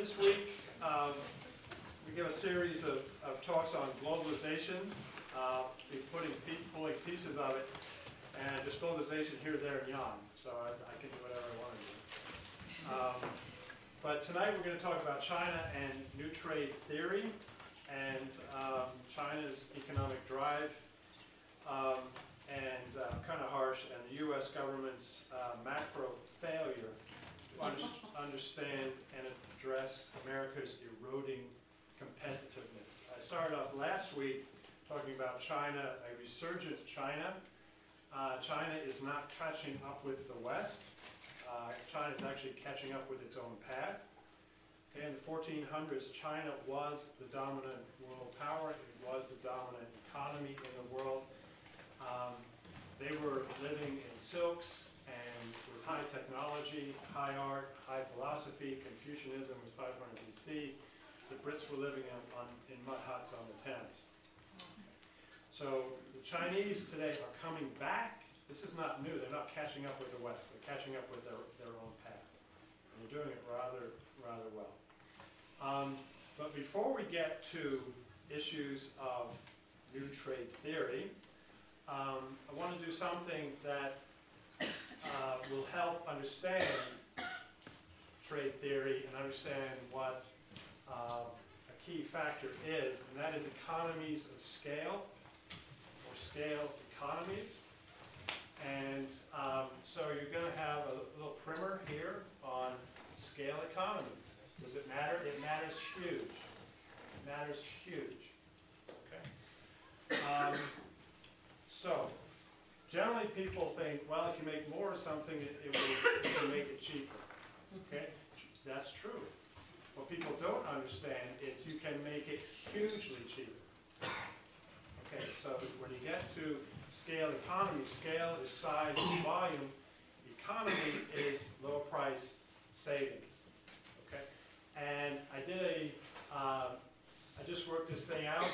This week, we give a series of talks on globalization. Be pulling pieces of it, and just globalization here, there, and yon. So I can do whatever I want to do. But tonight we're going to talk about China and new trade theory, and China's economic drive, and kind of harsh, and the U.S. government's macro failure to understand and address America's eroding competitiveness. I started off last week talking about China, a resurgent China. China is not catching up with the West. China is actually catching up with its own past. Okay, in the 1400s, China was the dominant world power. It was the dominant economy in the world. They were living in silks and with high technology, high art, high philosophy. Confucianism was 500 BC. The Brits were living in mud huts on the Thames. So the Chinese today are coming back. This is not new. They're not catching up with the West. They're catching up with their own past. And they're doing it rather well. But before we get to issues of new trade theory, I want to do something that will help understand trade theory and understand what a key factor is, and that is economies of scale, or scale economies. And so you're going to have a little primer here on scale economies. Does it matter? It matters huge. It matters huge. Okay. So generally people think, well, if you make more of something, it will make it cheaper. Okay? That's true. What people don't understand is you can make it hugely cheaper. Okay, so when you get to scale economy, scale is size and volume. Economy is low price savings. Okay, and I just worked this thing out,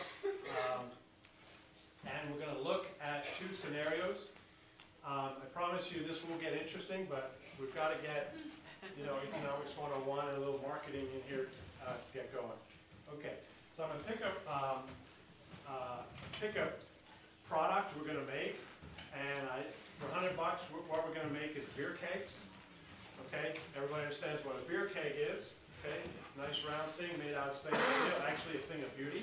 and we're going to look at two scenarios. I promise you this will get interesting, but we've got to get, Economics 101 and a little marketing in here to get going. Okay, so I'm going to pick a product we're going to make, and for $100, what we're going to make is beer kegs. Okay, everybody understands what a beer keg is. Okay, nice round thing made out of stainless steel, actually a thing of beauty.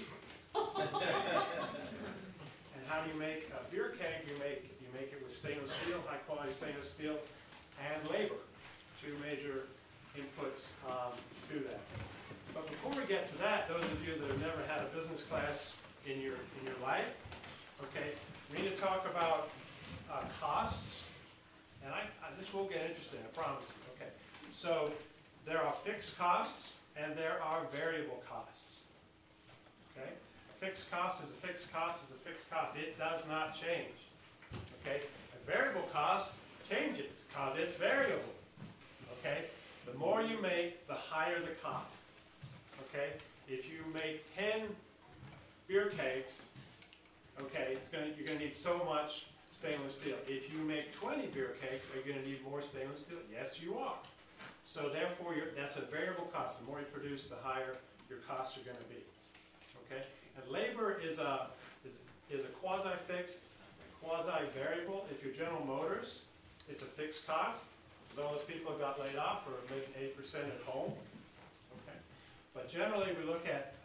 And how do you make a beer keg? You make it with stainless steel, high quality stainless steel, and labor. Two major inputs to that. But before we get to that, those of you that have never had a business class in your life, okay, we need to talk about costs. And this will get interesting, I promise you. Okay, so there are fixed costs and there are variable costs. Okay, a fixed cost is a fixed cost is a fixed cost. It does not change. Okay, a variable cost changes because it's variable. Okay, the more you make, the higher the cost. Okay, if you make 10 beer kegs, okay, you're going to need so much stainless steel. If you make 20 beer kegs, are you going to need more stainless steel? Yes, you are. So therefore, that's a variable cost. The more you produce, the higher your costs are going to be. Okay, and labor is a quasi-fixed, quasi-variable. If you're General Motors, it's a fixed cost. Those people who got laid off are making 8% at home. Okay, but generally we look at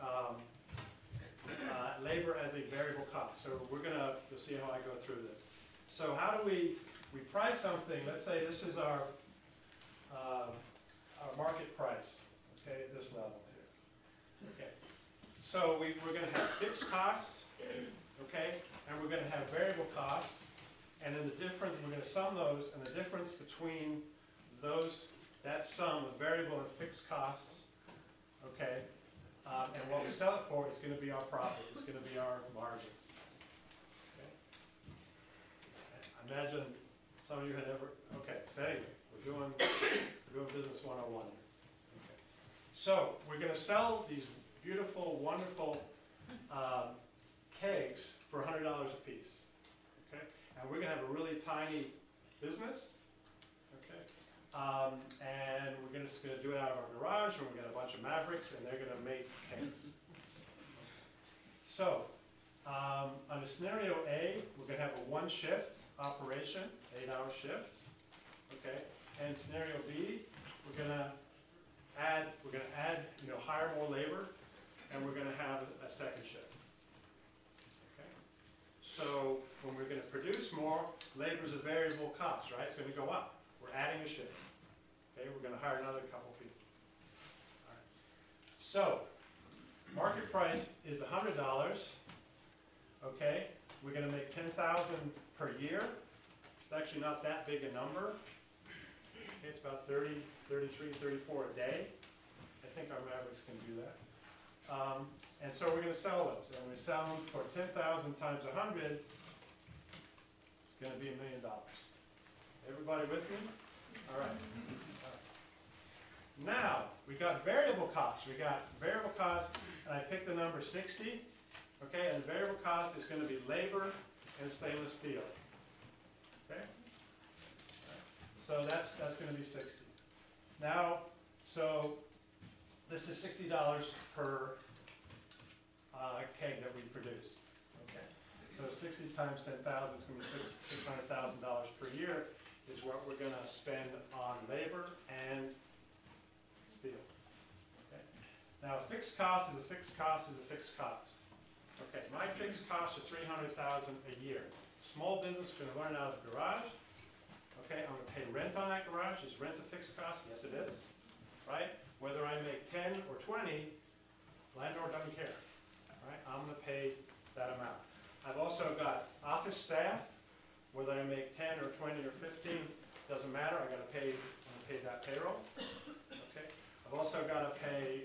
labor as a variable cost. So you'll see how I go through this. So how do we price something? Let's say this is our market price. Okay, at this level here. Okay, so we're going to have fixed costs. Okay, and we're going to have variable costs. And then we're going to sum those, and the difference between that sum of variable and fixed costs, okay, and what we sell it for is going to be our profit. It's going to be our margin. Okay. Imagine some of you had never. Okay. So anyway, we're doing business 101 here. Okay. So we're going to sell these beautiful, wonderful kegs for $100 a piece. Okay. And we're going to have a really tiny business. Okay. And we're just gonna do it out of our garage, and we got a bunch of Mavericks, and they're gonna make cake. So, under scenario A, we're gonna have a one-shift operation, 8-hour shift, okay? And scenario B, we're gonna add, hire more labor, and we're gonna have a second shift. Okay? So, when we're gonna produce more, labor's a variable cost, right? It's gonna go up. We're adding a shift. Okay, we're gonna hire another couple people. All right. So, market price is $100. Okay, we're gonna make 10,000 per year. It's actually not that big a number. Okay, it's about 30, 33, 34 a day. I think our Mavericks can do that. And so we're gonna sell those. And we sell them for 10,000 times 100, it's gonna be $1 million. Everybody with me? All right. Now, we got variable costs. We got variable costs, and I picked the number 60. Okay, and the variable cost is going to be labor and stainless steel. Okay? So that's going to be 60. Now, so this is $60 per keg that we produce. Okay? So 60 times 10,000 is going to be $600,000 per year is what we're going to spend on labor and steel. Okay? Now, a fixed cost is a fixed cost is a fixed cost. Okay, my fixed costs are $300,000 a year. Small business is going to run out of the garage. Okay, I'm going to pay rent on that garage. Is rent a fixed cost? Yes, it is. Right? Whether I make 10 or 20, landlord doesn't care. Right? I'm going to pay that amount. I've also got office staff. Whether I make 10 or 20 or 15, doesn't matter. I'm going to pay that payroll. Okay. I've also got to pay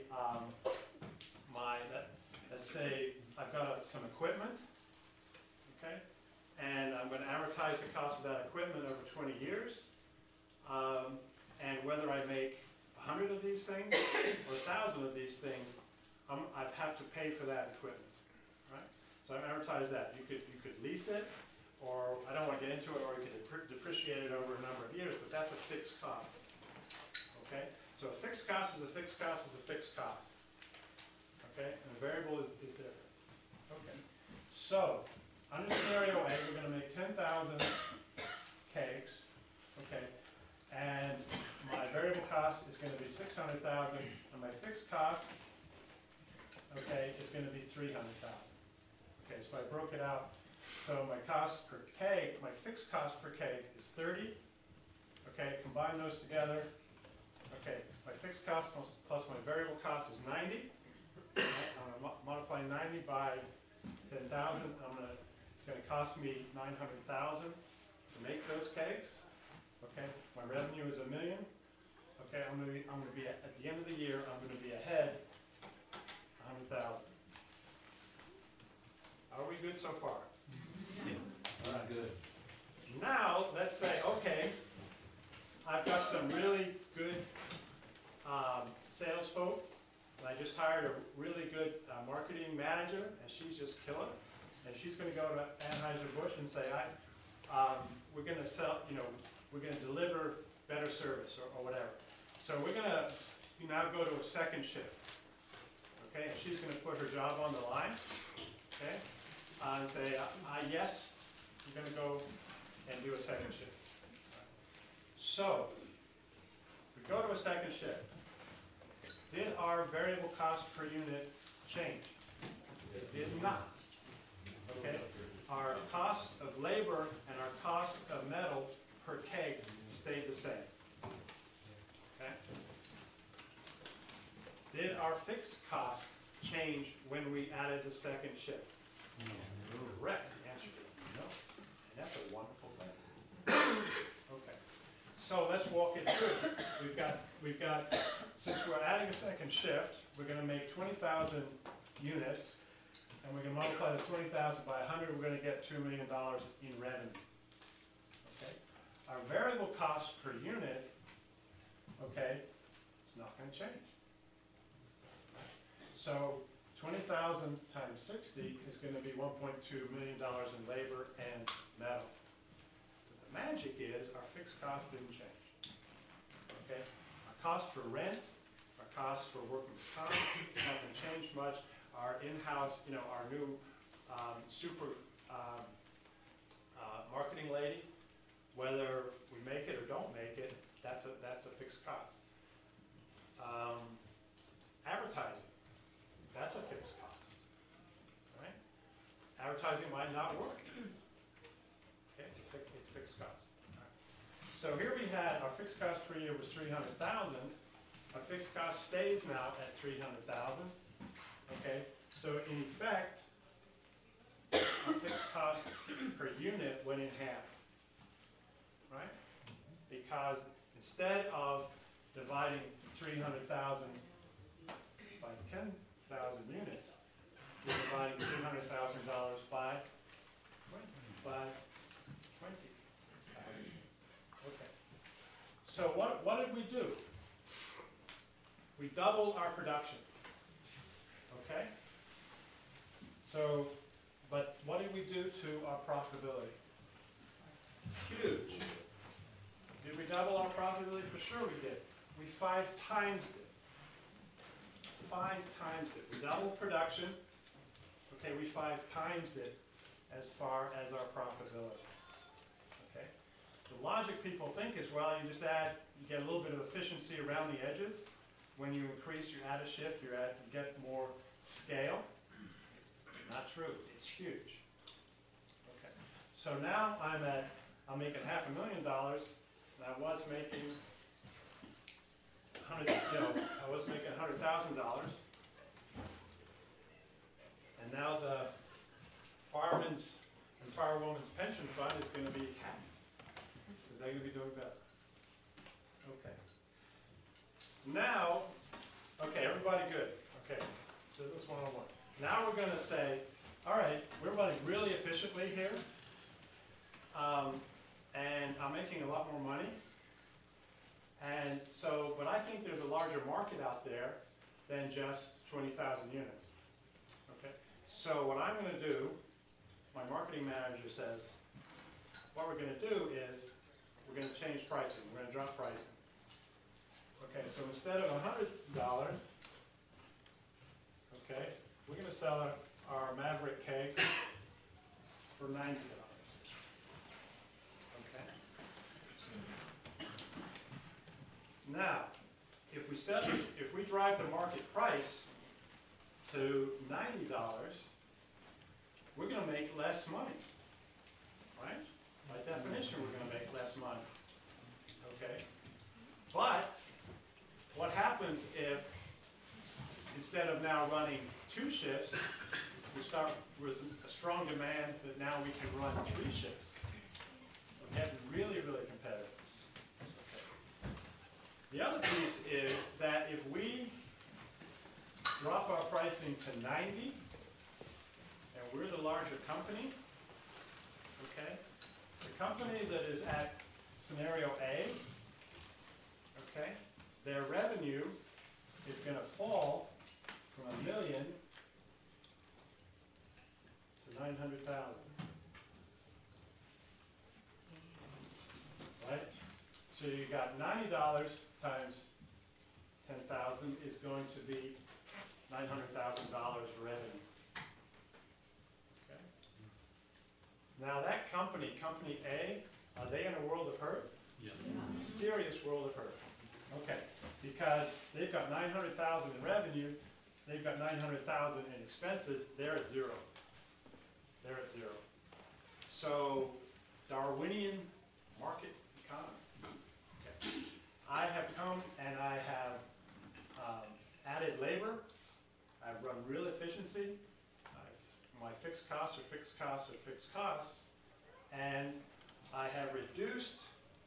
let's say I've got some equipment, okay, and I'm going to amortize the cost of that equipment over 20 years, and whether I make 100 of these things or 1,000 of these things, I have to pay for that equipment, right? So I amortize that. You could lease it, or I don't want to get into it, or you could depreciate it over a number of years, but that's a fixed cost, okay? So a fixed cost is a fixed cost is a fixed cost. Okay, and the variable is different. Okay, so under scenario A, we're going to make 10,000 kegs. Okay, and my variable cost is going to be 600,000, and my fixed cost, okay, is going to be 300,000. Okay, so I broke it out. So my cost per keg, my fixed cost per keg is 30. Okay, combine those together. Okay, my fixed cost plus my variable cost is 90. I'm going to multiply 90 by 10,000. It's going to cost me 900,000 to make those kegs. Okay, my revenue is $1 million. Okay, I'm going to be at the end of the year. I'm going to be ahead 100,000. Are we good so far? All right, good. Now let's say, okay, I've got some really good sales folk. I just hired a really good marketing manager, and she's just killing it. And she's going to go to Anheuser-Busch and say, we're going to sell, we're going to deliver better service or whatever. So we're going to now go to a second shift. Okay, and she's going to put her job on the line. Okay, and say, yes, we're going to go and do a second shift. So we go to a second shift. Did our variable cost per unit change? It did not. Okay? Our cost of labor and our cost of metal per keg stayed the same. Okay? Did our fixed cost change when we added the second shift? No. Correct. The answer is no. And that's a wonderful thing. Okay. So let's walk it through. We've got, since we're adding a second shift, we're going to make 20,000 units, and we're going to multiply the 20,000 by 100, we're going to get $2 million in revenue. Okay? Our variable cost per unit, okay, it's not going to change. So 20,000 times 60 is going to be $1.2 million in labor and metal. But the magic is our fixed cost didn't change. Okay? Our cost for rent, our cost for workman's comp haven't changed much. Our in-house, our new super marketing lady, whether we make it or don't make it, that's a fixed cost. Advertising, that's a fixed cost, right? Advertising might not work. Okay, it's fixed cost. Right. So here we had our fixed cost per year was $300,000. Our fixed cost stays now at $300,000. Okay, so in effect, our fixed cost per unit went in half, right? Because instead of dividing 300,000 by 10,000 units, we're dividing $300,000 by 20,000. Okay. So what did we do? We doubled our production. Okay? So, but what did we do to our profitability? Huge. Did we double our profitability? For sure we did. We 5 times it. 5 times it. We doubled production. Okay, we 5 times it as far as our profitability. Okay? The logic people think is, well, you just you get a little bit of efficiency around the edges. When you increase, you add a shift, you get more scale. Not true. It's huge. Okay. So now I'm making $500,000, and I was making $100,000, and now the fireman's and firewoman's pension fund is going to be happy because they're going to be doing better. Okay. Now, okay, everybody good. Okay, business 101. Now we're going to say, all right, we're running really efficiently here, and I'm making a lot more money. And so, but I think there's a larger market out there than just 20,000 units. Okay, so what I'm going to do, my marketing manager says, what we're going to do is we're going to change pricing. We're going to drop pricing. Okay, so instead of $100, okay, we're going to sell our Maverick keg for $90. Okay. Now, if we drive the market price to $90, we're going to make less money, right? By definition, we're going to make less money. Okay. But what happens if instead of now running 2 shifts, we start with a strong demand that now we can run 3 shifts? We're getting really, really competitive. Okay. The other piece is that if we drop our pricing to 90, and we're the larger company, okay, the company that is at scenario A, okay, their revenue is going to fall from $1 million to 900,000. Right? So you got $90 times 10,000 is going to be $900,000 revenue. Okay. Now that company A, are they in a world of hurt? Yeah. Serious world of hurt. Okay, because they've got 900,000 in revenue, they've got 900,000 in expenses. They're at zero. They're at zero. So Darwinian market economy. Okay. I have come and I have added labor. I've run real efficiency. My fixed costs are fixed costs are fixed costs, and I have reduced.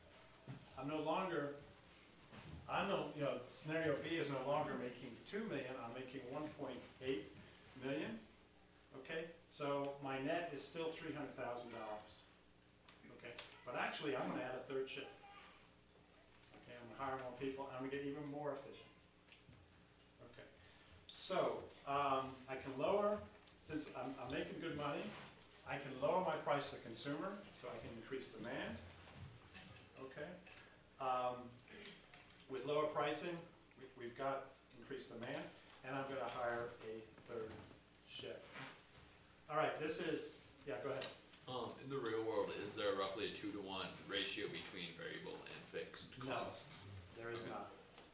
Scenario B is no longer making $2 million. I'm making $1.8 million. Okay, so my net is still $300,000. Okay, but actually I'm going to add a 3rd shift. Okay, I'm going to hire more people. I'm going to get even more efficient. Okay, so I can lower, since I'm making good money, I can lower my price to consumer, so I can increase demand. Okay. with lower pricing, we've got increased demand, and I'm going to hire a third shift. All right, this is, yeah, go ahead. In the real world, is there roughly a 2-to-1 ratio between variable and fixed costs? No, there is not.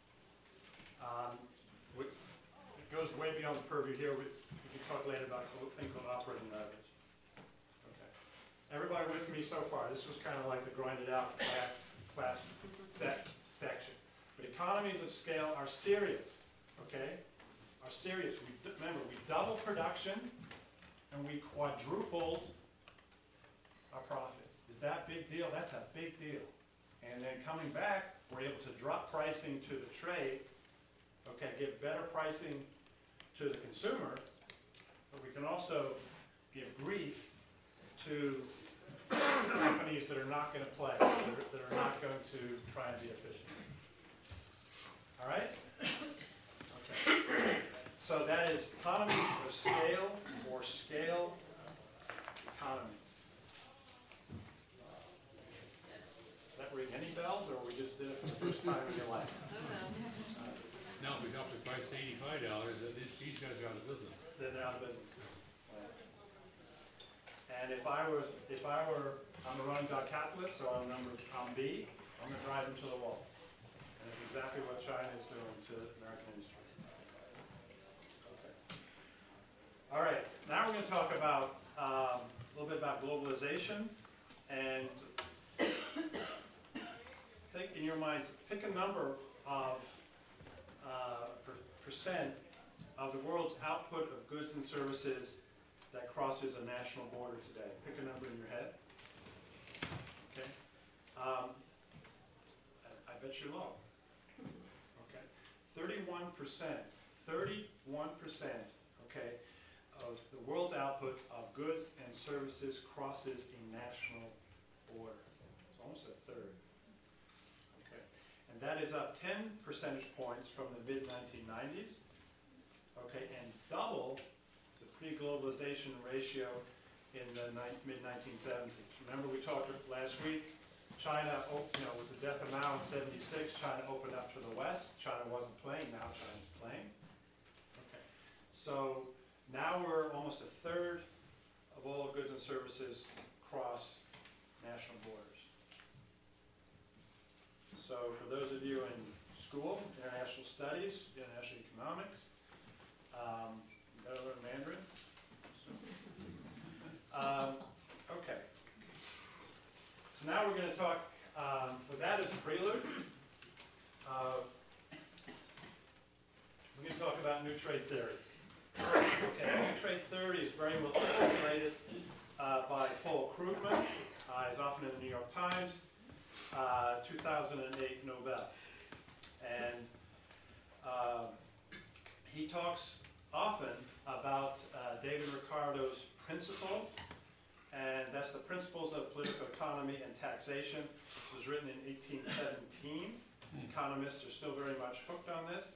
It goes way beyond the purview here. We can talk later about a thing called operating leverage. Okay. Everybody with me so far? This was kind of like the grinded out class section. But economies of scale are serious, okay? Are serious. Remember, we doubled production and we quadrupled our profits. Is that a big deal? That's a big deal. And then coming back, we're able to drop pricing to the trade, okay, give better pricing to the consumer, but we can also give grief to companies that are not going to play, that are not going to try and be efficient. All right? Okay. So that is economies of scale or scale economies. Does that ring any bells, or we just did it for the first time in your life? Now, if we drop the price to $85, these guys are out of business. Then they're out of business. And if I were, I'm a running dog capitalist, so I'm B, I'm going to drive them to the wall. And that's exactly what China is doing to American industry. Okay. All right, now we're going to talk about a little bit about globalization, and think in your minds, pick a number of percent of the world's output of goods and services that crosses a national border today. Pick a number in your head. Okay. I bet you're low. Okay. 31%. 31%. Okay. Of the world's output of goods and services crosses a national border. It's almost a third. Okay. And that is up 10 percentage points from the mid-1990s. Okay, and double the pre-globalization ratio in the mid-1970s. Remember we talked last week, China, with the death of Mao in '76, China opened up to the West. China wasn't playing, now China's playing. Okay, so now we're almost a third of all goods and services cross national borders. So for those of you in school, international studies, international economics, you gotta learn Mandarin. Okay. So now we're going to talk, with that as a prelude, we're going to talk about new trade theory. Okay, new trade theory is very well articulated by Paul Krugman. He's often in the New York Times, 2008 Nobel. And he talks often about David Ricardo's principles, and that's the Principles of Political Economy and Taxation, which was written in 1817. Economists are still very much hooked on this.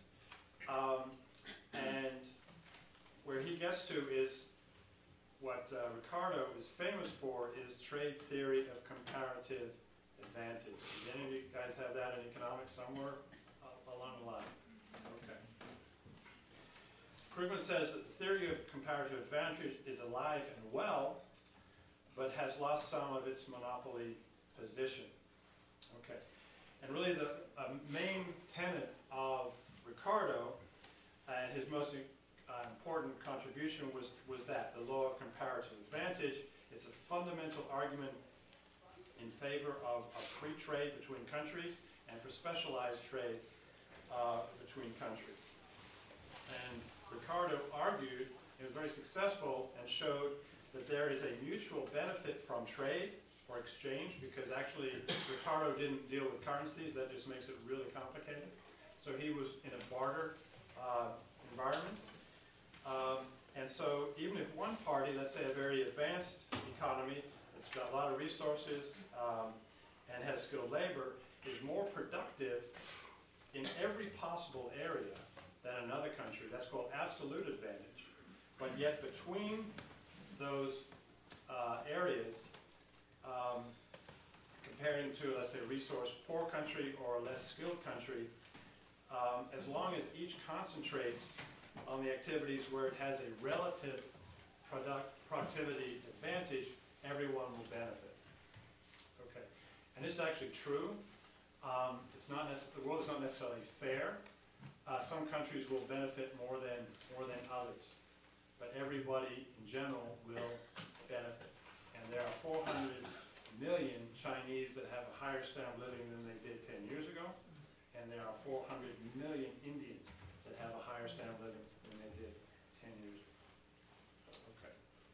And where he gets to is what Ricardo is famous for is trade theory of comparative advantage. Did any of you guys have that in economics somewhere along the line? Okay. Krugman says that the theory of comparative advantage is alive and well, but has lost some of its monopoly position. Okay. And really the main tenet of Ricardo and his most important contribution was that, the law of comparative advantage. It's a fundamental argument in favor of free trade between countries and for specialized trade between countries. And Ricardo argued, he was very successful, and showed that there is a mutual benefit from trade or exchange, because actually Ricardo didn't deal with currencies. That just makes it really complicated. So he was in a barter environment. And so even if one party, let's say a very advanced economy that's got a lot of resources and has skilled labor, is more productive in every possible area than another country, that's called absolute advantage. But yet between those areas, comparing to, let's say, a resource-poor country or a less skilled country, as long as each concentrates on the activities where it has a relative productivity advantage, everyone will benefit. Okay, and this is actually true. The world is not necessarily fair. Some countries will benefit more than others, but everybody in general will benefit. And there are 400 million Chinese that have a higher standard of living than they did 10 years ago, and there are 400 million Indians that have a higher standard of living than they did 10 years ago. Okay.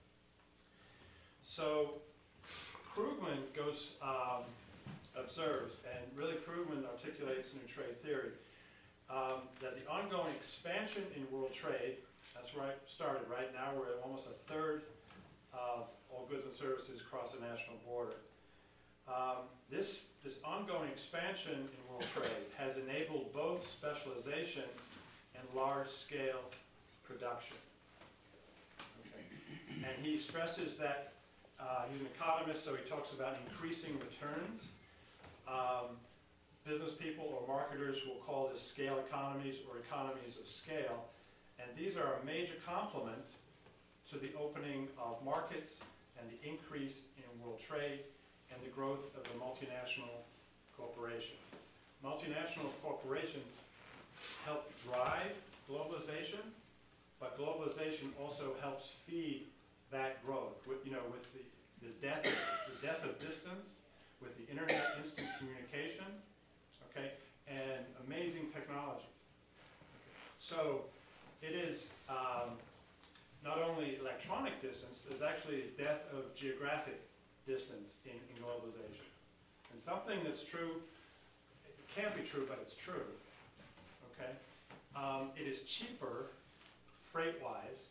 So Krugman observes, and really Krugman articulates new trade theory, that the ongoing expansion in world trade, that's where I started, right now we're at almost a third of all goods and services cross a national border. This ongoing expansion in world trade has enabled both specialization and large-scale production. Okay. And he stresses that he's an economist, so he talks about increasing returns. Business people or marketers will call this scale economies or economies of scale. And these are a major complement to the opening of markets and the increase in world trade and the growth of the multinational corporation. Multinational corporations help drive globalization, but globalization also helps feed that growth. With the death of distance, with the internet, instant communication, okay, and amazing technologies. So it is not only electronic distance, there's actually a death of geographic distance in globalization. And something that's true, it can't be true, but it's true, okay? It is cheaper, freight-wise,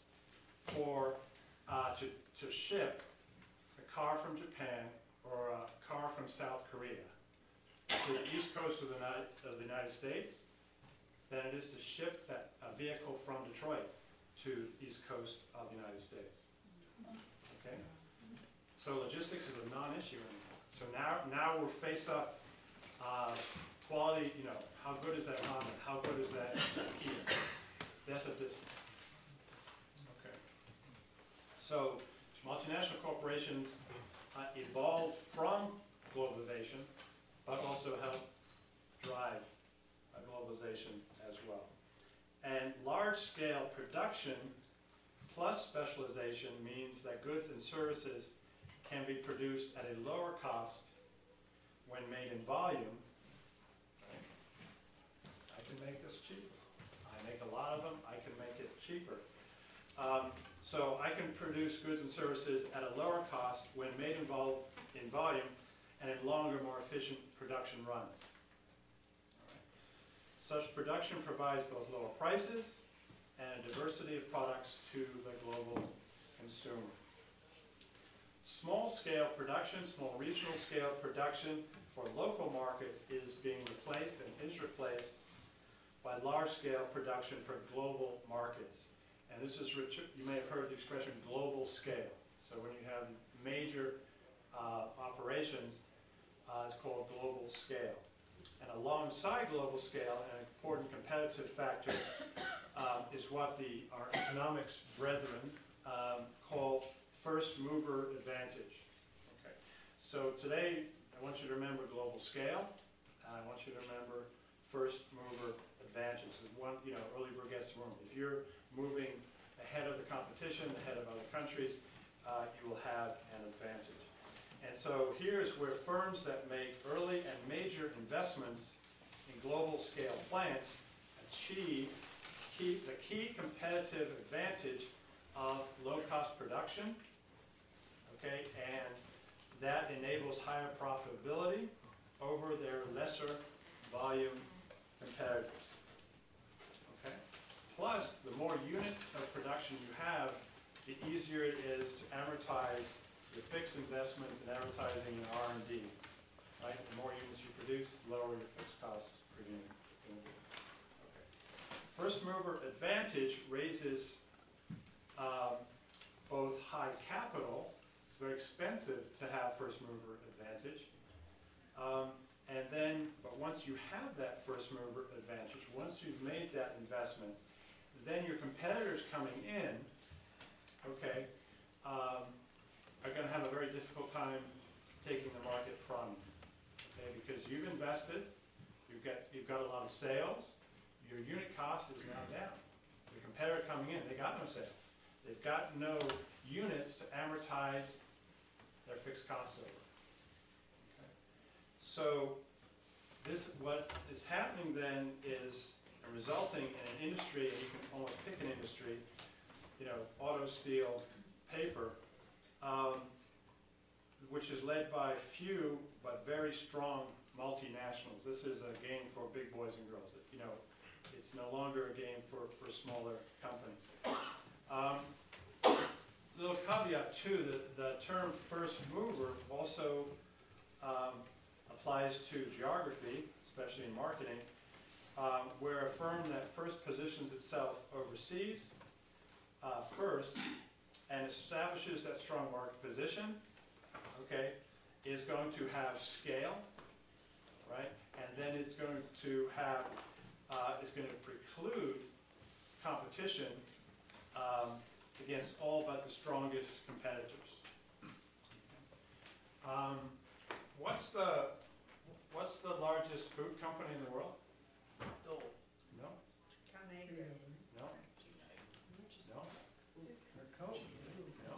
to ship a car from Japan or a car from South Korea to the east coast of the United States than it is to ship a vehicle from Detroit to the east coast of the United States. Okay? So logistics is a non-issue anymore. So now we're face up quality, how good is that Honda? How good is that Kia? That's a distance. Okay. So multinational corporations evolved from globalization, but also help drive globalization as well. And large-scale production plus specialization means that goods and services can be produced at a lower cost when made in volume. Right? I can make this cheaper. I make a lot of them, I can make it cheaper. So I can produce goods and services at a lower cost when made in volume and in longer, more efficient production runs. All right. Such production provides both lower prices and a diversity of products to the global consumer. Small-scale production, small regional scale production for local markets is being replaced and is replaced by large-scale production for global markets. And this is, you may have heard the expression global scale. So when you have major operations, it's called global scale. And alongside global scale, an important competitive factor is what our economics brethren call first mover advantage. Okay. So today, I want you to remember global scale, and I want you to remember first mover advantage. Early bird gets the worm. If you're moving ahead of the competition, ahead of other countries, you will have an advantage. And so here's where firms that make early and major investments in global scale plants achieve the key competitive advantage of low-cost production, okay, and that enables higher profitability over their lesser volume competitors. Okay? Plus, the more units of production you have, the easier it is to amortize your fixed investments in advertising and R&D. Right? The more units you produce, the lower your fixed costs per unit. Okay. First mover advantage raises both high capital. It's very expensive to have first mover advantage. And then, but once you have that first mover advantage, once you've made that investment, then your competitors coming in, okay, are going to have a very difficult time taking the market from you, okay, because you've invested, you've got a lot of sales, your unit cost is now down. The competitor coming in, they got no sales. They've got no units to amortize their fixed costs over. Okay. So what is happening then is resulting in an industry, and you can almost pick an industry, auto, steel, paper, which is led by few but very strong multinationals. This is a game for big boys and girls. It's no longer a game for smaller companies. Little caveat too, the term first mover also applies to geography, especially in marketing, where a firm that first positions itself overseas first and establishes that strong market position, okay, is going to have scale, right? And then it's going to have, it's going to preclude competition against all but the strongest competitors. What's the largest food company in the world? Dole. No? Conagra. No? No? Coke. No?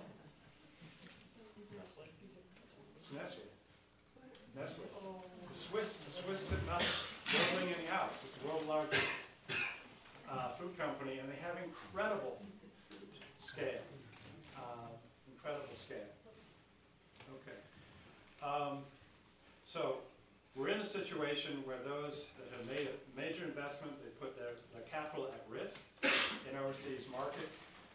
It's Nestle. Nestle. The Swiss sit nothing. They're winning in the Alps. It's the world's largest food company, and they have incredible scale. Incredible scale. Okay. So we're in a situation where those that have made a major investment, they put their capital at risk in overseas markets.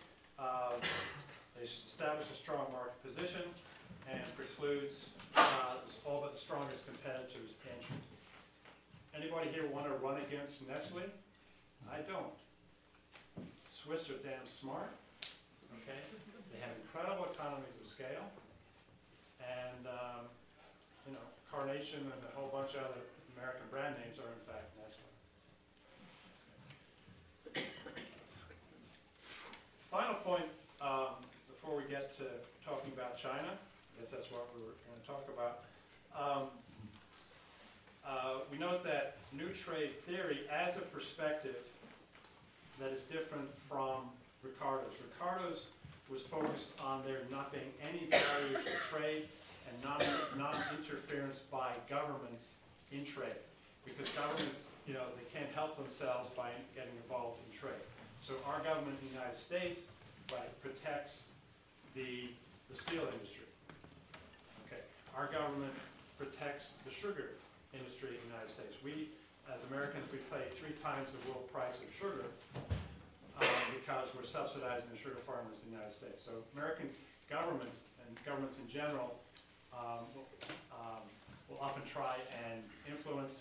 They establish a strong market position and precludes all but the strongest competitors entry. Anybody here want to run against Nestle? I don't. Swiss are damn smart. Okay, they have incredible economies of scale, and Carnation and a whole bunch of other American brand names are in fact Nestle. Final point before we get to talking about China, I guess that's what we were going to talk about. We note that new trade theory as a perspective that is different from Ricardo's. Ricardo's was focused on there not being any barriers to trade and non-interference by governments in trade, because governments, they can't help themselves by getting involved in trade. So our government in the United States, right, protects the steel industry. Okay, our government protects the sugar industry in the United States. We, as Americans, we pay 3 times the world price of sugar because we're subsidizing the sugar farmers in the United States. So American governments and governments in general will often try and influence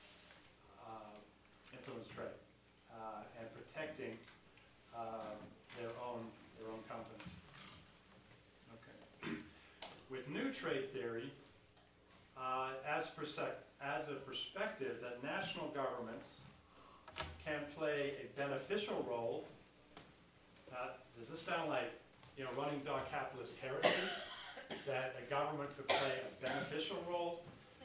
trade and protecting their own companies. Okay. With new trade theory, as a perspective that national governments can play a beneficial role. Does this sound like running dog capitalist heresy? That a government could play a beneficial role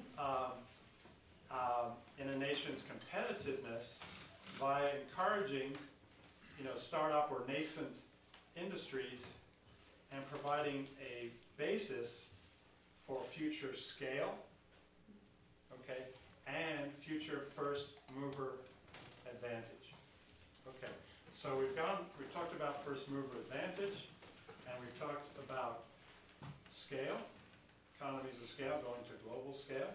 in a nation's competitiveness by encouraging, startup or nascent industries and providing a basis for future scale, okay, and future first mover advantage. Okay, so we've talked about first mover advantage, and we've talked about scale, economies of scale going to global scale.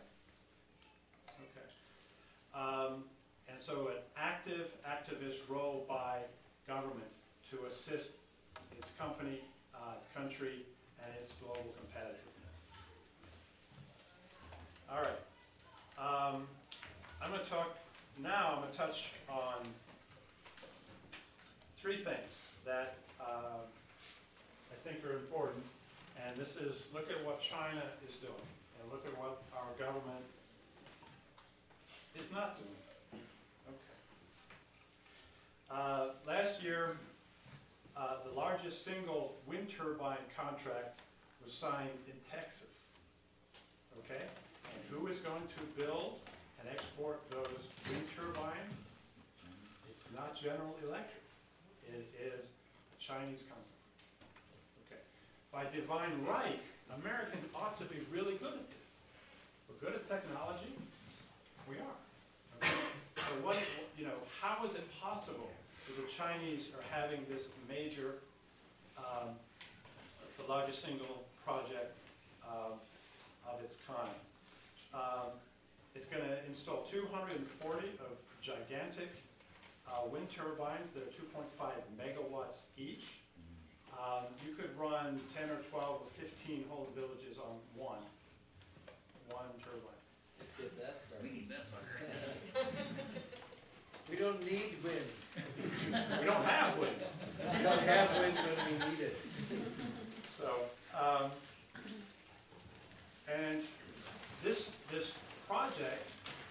Okay, and so an activist role by government to assist its company, its country, and its global competitiveness. All right. I'm going to touch on 3 things that I think are important, and this is look at what China is doing, and look at what our government is not doing it. Okay. Last year, the largest single wind turbine contract was signed in Texas. Okay? And who is going to build and export those wind turbines? It's not General Electric. It is a Chinese company. Okay. By divine right, Americans ought to be really good at this. We're good at technology. We are. Okay. So how is it possible that the Chinese are having this major, the largest single project of its kind? It's going to install 240 of gigantic wind turbines that are 2.5 megawatts each. You could run 10 or 12 or 15 whole villages on one turbine. Let's get that started. We need that sucker. We don't need wind. We don't have wind. We don't have wind when we need it. So, and this project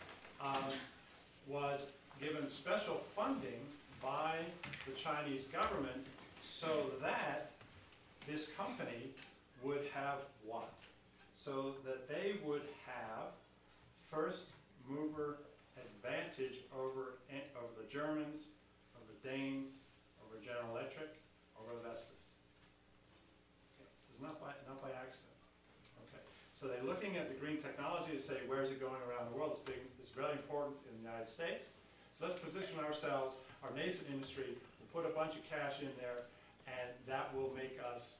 was given special funding by the Chinese government so that this company would have what? So that they would have first mover advantage over the Germans, over the Danes, over General Electric, over Vestas. Okay, this is not by accident. Okay, so they're looking at the green technology to say where is it going around the world. It's very important in the United States. So let's position ourselves, our nascent industry, we'll put a bunch of cash in there, and that will make us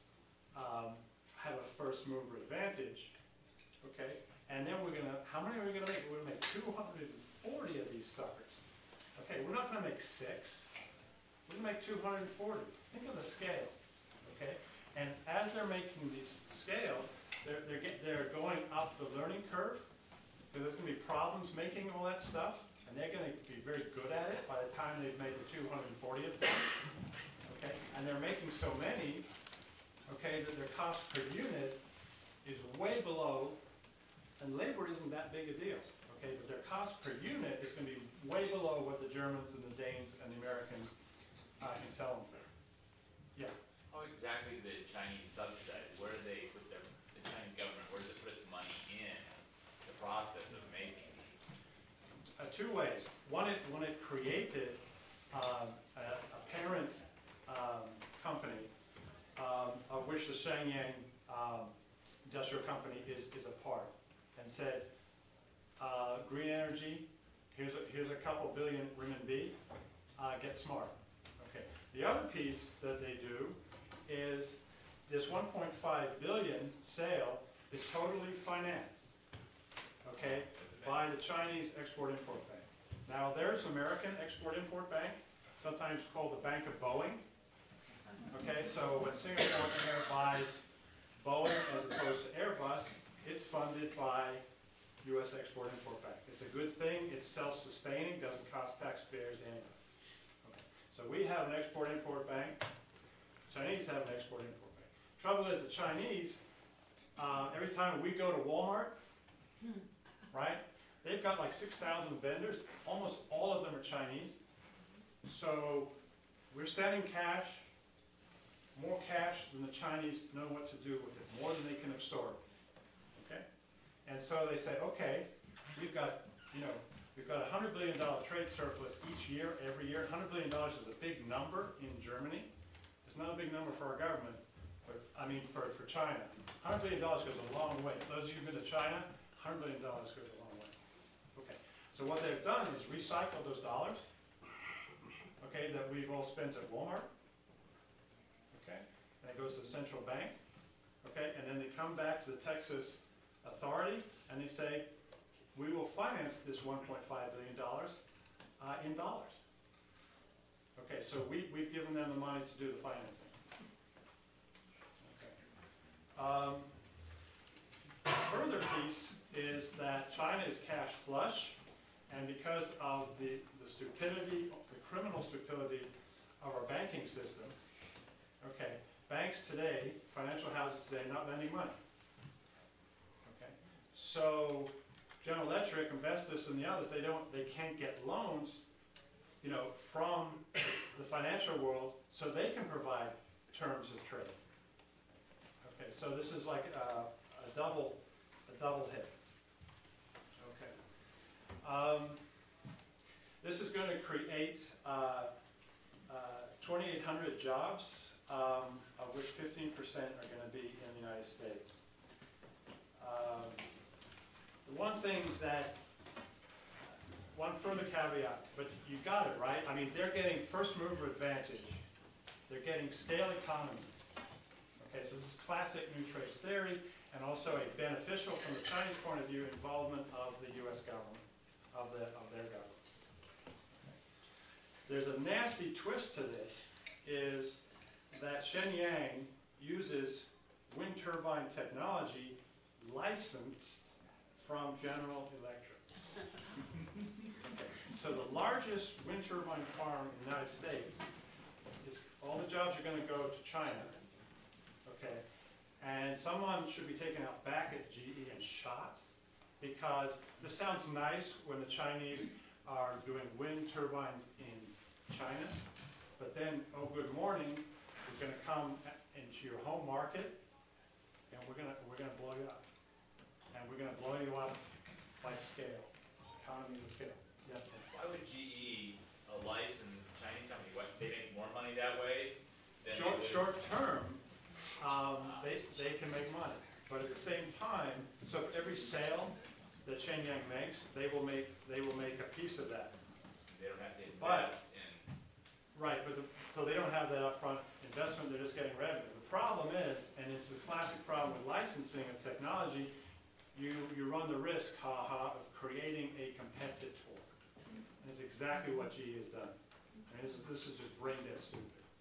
have a first mover advantage. Okay, and then how many are we gonna make? We're gonna make 240 of these suckers. Okay, we're not gonna make 6. We're gonna make 240. Think of the scale. Okay, and as they're making these scale, they're going up the learning curve, because there's gonna be problems making all that stuff, and they're gonna be very good at it by the time they've made the 240 of them. Okay, and they're making so many, okay, that their cost per unit is way below, and labor isn't that big a deal, okay, but their cost per unit is going to be way below what the Germans and the Danes and the Americans can sell them for. Yes? How exactly the Chinese subsidize? Where do they put the Chinese government, where does it put its money in the process of making these? 2 ways. One, when it created a parent company, of which the Shenyang Industrial Company is a part, and said, green energy, here's a couple billion renminbi, get smart. Okay. The other piece that they do is this 1.5 billion sale is totally financed, okay, by the Chinese Export-Import Bank. Now there's American Export-Import Bank, sometimes called the Bank of Boeing. Okay, so when Singapore Air buys Boeing as opposed to Airbus, it's funded by U.S. Export-Import Bank. It's a good thing, it's self-sustaining, doesn't cost taxpayers anything. Okay. So we have an Export-Import Bank, Chinese have an Export-Import Bank. Trouble is the Chinese, every time we go to Walmart, right, they've got like 6,000 vendors, almost all of them are Chinese. So we're sending cash, more cash than the Chinese know what to do with it, more than they can absorb. Okay? And so they say, okay, we've got $100 billion trade surplus each year, every year. $100 billion is a big number in Germany. It's not a big number for our government, but for China. $100 billion goes a long way. Those of you who've been to China, $100 billion goes a long way. Okay. So what they've done is recycle those dollars, okay, that we've all spent at Walmart. Okay, and it goes to the central bank, okay, and then they come back to the Texas Authority and they say, we will finance this $1.5 billion in dollars. Okay, so we've given them the money to do the financing. Okay. Further piece is that China is cash flush, and because of the stupidity, the criminal stupidity of our banking system, okay, banks today, financial houses today, are not lending money. Okay, so General Electric, Investis, and the others, they can't get loans, from the financial world, so they can provide terms of trade. Okay, so this is like a double hit. Okay. This is going to create 2,800 jobs, of which 15% are going to be in the United States. The one further caveat, but you got it, right? I mean, they're getting first mover advantage. They're getting scale economies. Okay, so this is classic new trade theory, and also a beneficial, from the Chinese point of view, involvement of the U.S. government, of their government. There's a nasty twist to this, is that Shenyang uses wind turbine technology licensed from General Electric. Okay. So the largest wind turbine farm in the United States, all the jobs are going to go to China. Okay, and someone should be taken out back at GE and shot, because this sounds nice when the Chinese are doing wind turbines in China, but then, oh, good morning, we're going to come into your home market, and we're going to blow you up, and we're going to blow you up by scale, economy of scale. Yes, Tim? Why would GE, a licensed Chinese company, they make more money that way than they would? Short term, they can make money, but at the same time, so for every sale that Shenyang makes, they will make a piece of that. They don't have to invest in. Right, so they don't have that upfront investment, they're just getting revenue. The problem is, and it's the classic problem with licensing of technology, you run the risk, of creating a competitor. And it's exactly what GE has done. I mean, this is just brain dead stupid.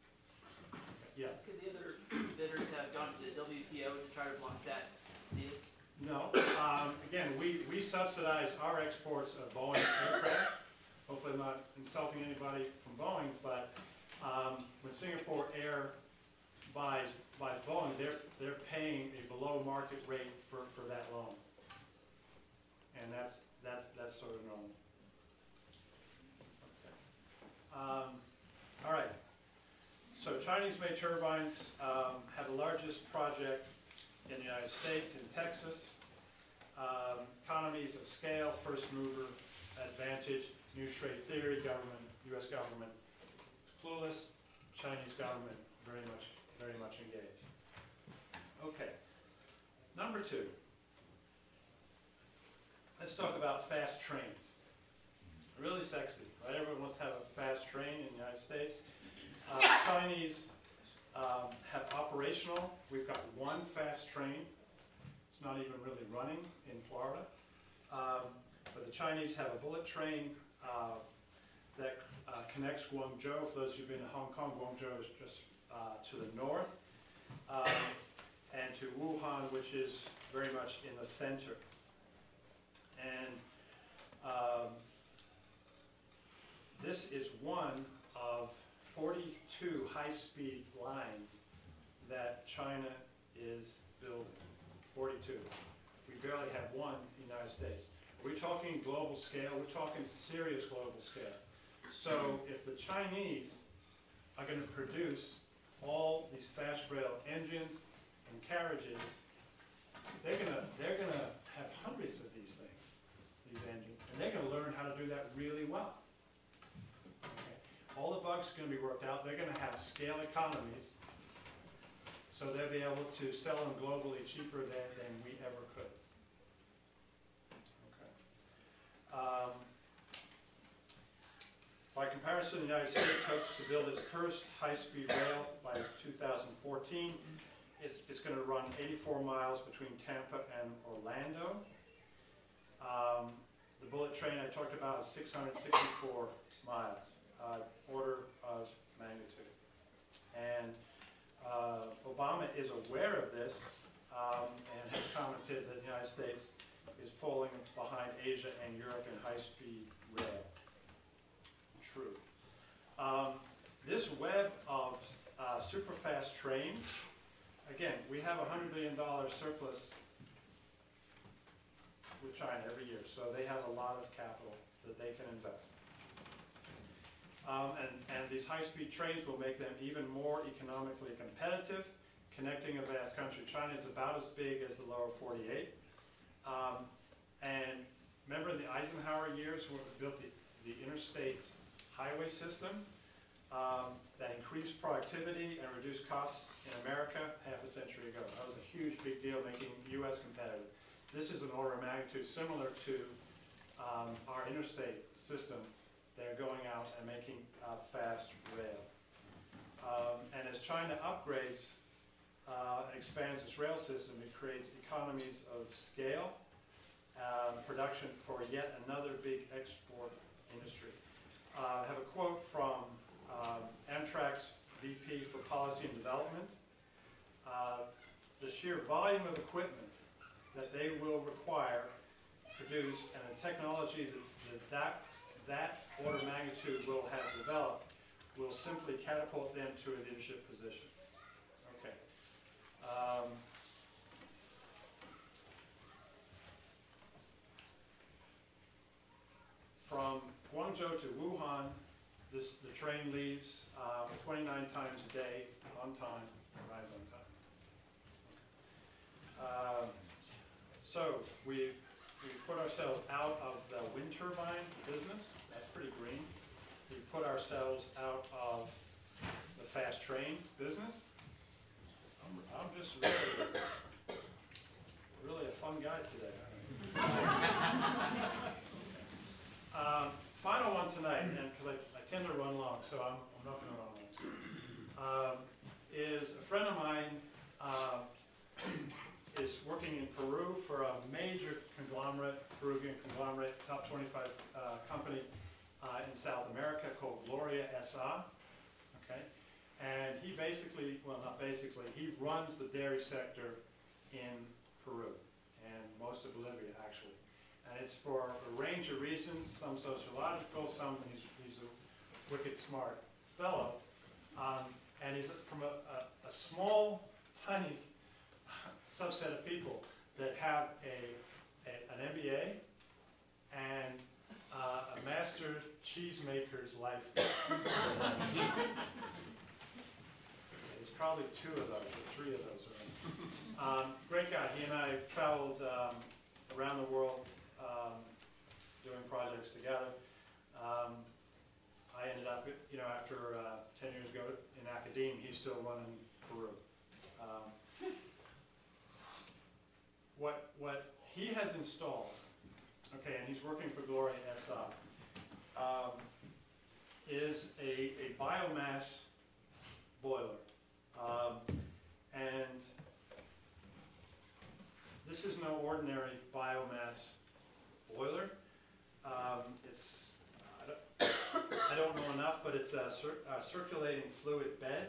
Yeah. Could the other bidders have gone to the WTO to try to block that deal? No. Again, we subsidize our exports of Boeing aircraft. Hopefully I'm not insulting anybody from Boeing, but when Singapore Air buys Boeing, they're paying a below market rate for that loan. And that's sort of normal. Okay. All right. So Chinese-made turbines have the largest project in the United States, in Texas. Economies of scale, first mover advantage, new trade theory, U.S. government clueless, Chinese government very much engaged. Okay. Number 2. Let's talk about fast trains. Really sexy, right? Everyone wants to have a fast train in the United States. Chinese have operational. We've got one fast train. It's not even really running in Florida. But the Chinese have a bullet train that connects Guangzhou. For those who've been to Hong Kong, Guangzhou is just to the north, and to Wuhan, which is very much in the center. And this is one of 42 high-speed lines that China is building. 42. We barely have one in the United States. We're talking global scale. We're talking serious global scale. So if the Chinese are going to produce all these fast rail engines and carriages, they're going to have hundreds of these things, these engines, and they're going to learn how to do that really well. Okay. All the bugs are going to be worked out. They're going to have scale economies, so they'll be able to sell them globally cheaper than we ever could. Okay. By comparison, the United States hopes to build its first high-speed rail by 2014. It's going to run 84 miles between Tampa and Orlando. The bullet train I talked about is 664 miles, order of magnitude. And Obama is aware of this and has commented that the United States is falling behind Asia and Europe in high-speed rail. True. This web of super-fast trains, again, we have a $100 billion surplus with China every year, so they have a lot of capital that they can invest. And these high-speed trains will make them even more economically competitive, connecting a vast country. China is about as big as the lower 48. And remember in the Eisenhower years when we built the interstate highway system that increased productivity and reduced costs in America half a century ago. That was a huge, big deal, making the U.S. competitive. This is an order of magnitude similar to our interstate system. They're going out and making fast rail. And as China upgrades and expands its rail system, it creates economies of scale, production for yet another big export industry. I have a quote from Amtrak's VP for Policy and Development. The sheer volume of equipment that they will require, produce, and the technology that order of magnitude will have developed will simply catapult them to a leadership position. Okay. From Guangzhou to Wuhan, the train leaves 29 times a day, on time, arrives on time. So we've put ourselves out of the wind turbine business. That's pretty green. We've put ourselves out of the fast train business. I'm just really a fun guy today. Final one tonight, and because I tend to run long, so I'm not going to run long. Is a friend of mine is working in Peru for a major Peruvian conglomerate, top 25 company in South America called Gloria S.A. Okay, and he basically, well, not basically, he runs the dairy sector in Peru and most of Bolivia, actually. And it's for a range of reasons, some sociological, some he's a wicked smart fellow. And he's from a small, tiny subset of people that have an MBA and a master cheesemaker's license. There's probably 2 of those, or 3 of those are in. Great guy. He and I traveled around the world doing projects together. I ended up, after 10 years ago in academia, he's still running Peru. What he has installed, okay, and he's working for Gloria S.A., is a biomass boiler. And this is no ordinary biomass boiler. I don't know enough, but it's a circulating fluid bed.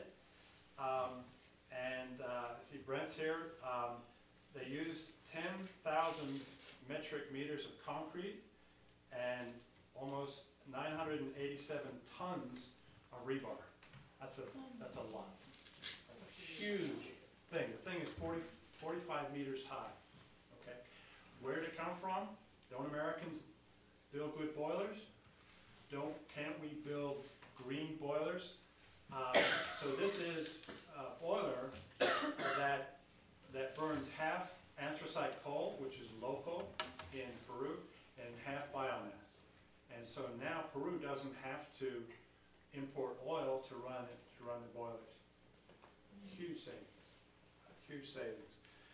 See Brent's here. They used 10,000 metric meters of concrete and almost 987 tons of rebar. That's a lot. That's a huge thing. The thing is 45 meters high. Okay, where did it come from? Don't Americans build good boilers? Can't we build green boilers? So this is a boiler that burns half anthracite coal, which is local in Peru, and half biomass. And so now Peru doesn't have to import oil to run the boilers. Huge savings. Huge savings.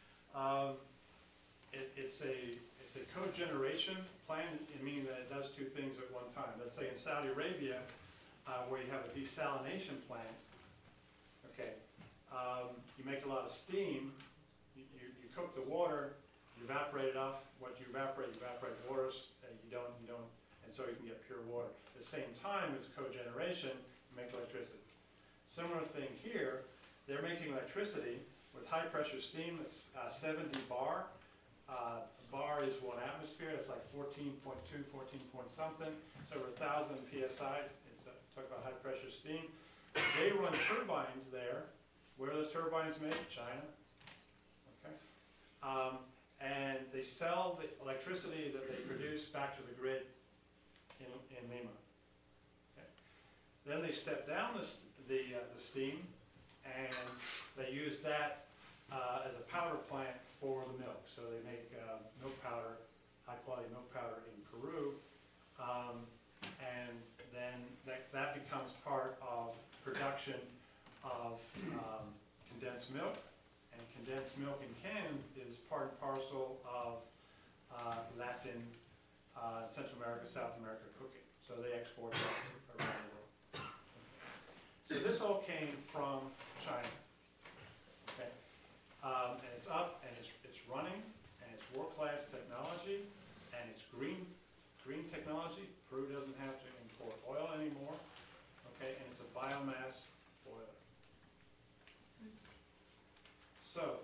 It's a cogeneration plant, meaning that it does 2 things at one time. Let's say in Saudi Arabia, where you have a desalination plant, okay, you make a lot of steam, you cook the water, you evaporate it off. What you evaporate water, you don't, and so you can get pure water. At the same time as cogeneration, you make electricity. Similar thing here, they're making electricity with high pressure steam. It's 70 bar. Bar is 1 atmosphere. It's like 14.2, 14 point something. So over 1,000 psi. It's talk about high pressure steam. They run turbines there. Where are those turbines made? China. Okay. and they sell the electricity that they produce back to the grid in Lima. Okay. Then they step down the steam, and they use that as a powder plant for the milk. So they make milk powder, high quality milk powder in Peru, and then that becomes part of production of condensed milk. And condensed milk in cans is part and parcel of Latin, Central America, South America cooking. So they export that around the world. So this all came from China. Okay, and it's up and it's running and it's world-class technology and it's green technology. Peru doesn't have to import oil anymore. Okay, and it's a biomass boiler. So,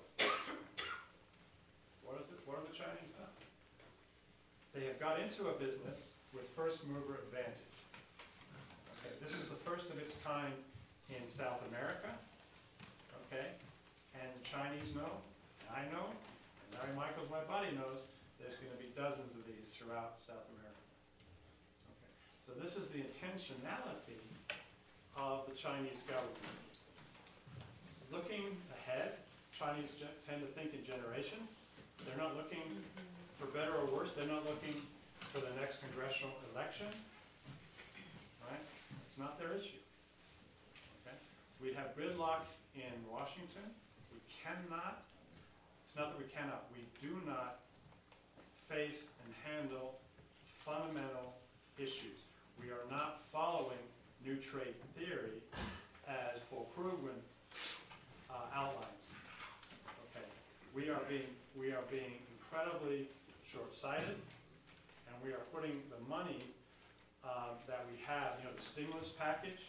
what have the Chinese done? They have got into a business with first mover advantage. Okay, this is the first of its kind in South America. Okay, and the Chinese know, and I know, and Larry Michaels, my buddy, knows there's going to be dozens of these throughout South America. Okay, so this is the intentionality of the Chinese government. Looking ahead, Chinese tend to think in generations. They're not looking for better or worse. They're not looking for the next congressional election. Right? It's not their issue. Okay? We have gridlock in Washington. We cannot, it's not that we cannot, we do not face and handle fundamental issues. We are not following new trade theory as Paul Krugman outlines. Okay, we are being incredibly short-sighted, and we are putting the money that we have, the stimulus package.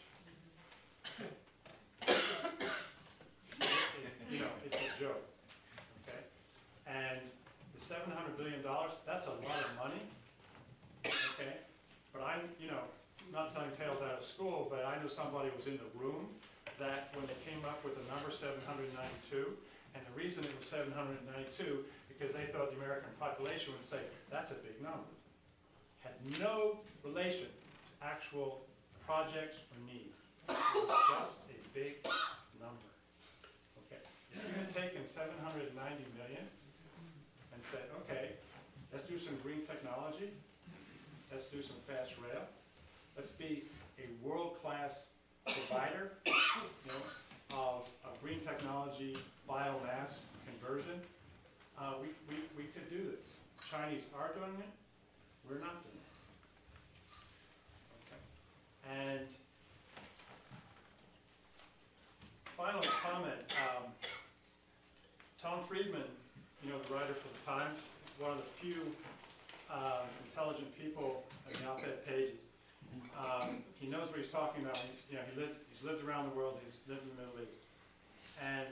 It's a joke. Okay, and the $700 billion, that's a lot of money. Okay, but I'm not telling tales out of school, but I know somebody was in the room that when they came up with the number 792, and the reason it was 792 because they thought the American population would say, that's a big number. Had no relation to actual projects or need. It was just a big number. Okay, if you had taken 790 million and said, okay, let's do some green technology, let's do some fast rail, let's be a world-class provider of green technology, biomass conversion, we could do this. Chinese are doing it, we're not doing it. Okay. And final comment, Tom Friedman, the writer for the Times, one of the few intelligent people in the op-ed pages. He knows what he's talking about. He's lived around the world. He's lived in the Middle East, and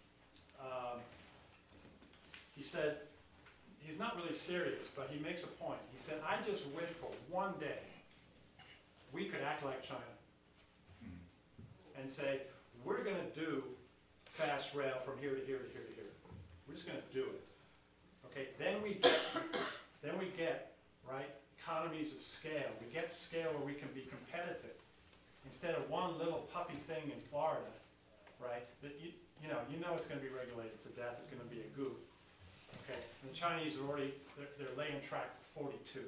he said he's not really serious, but he makes a point. He said, "I just wish for one day we could act like China and say we're going to do fast rail from here to here to here to here. We're just going to do it. Okay? Then we get right." Economies of scale. We get scale where we can be competitive instead of one little puppy thing in Florida, right? That you know it's going to be regulated to death. It's going to be a goof. Okay, and the Chinese are already they're laying track for 42. Okay,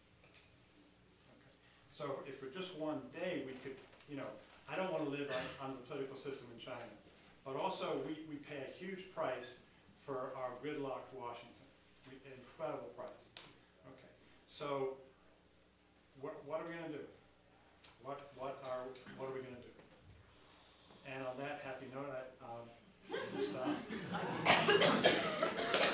so if for just one day we could, I don't want to live on the political system in China, but also we pay a huge price for our gridlocked Washington. Incredible price. Okay, so. What are we going to do? What are we going to do? And on that happy note, I'll stop.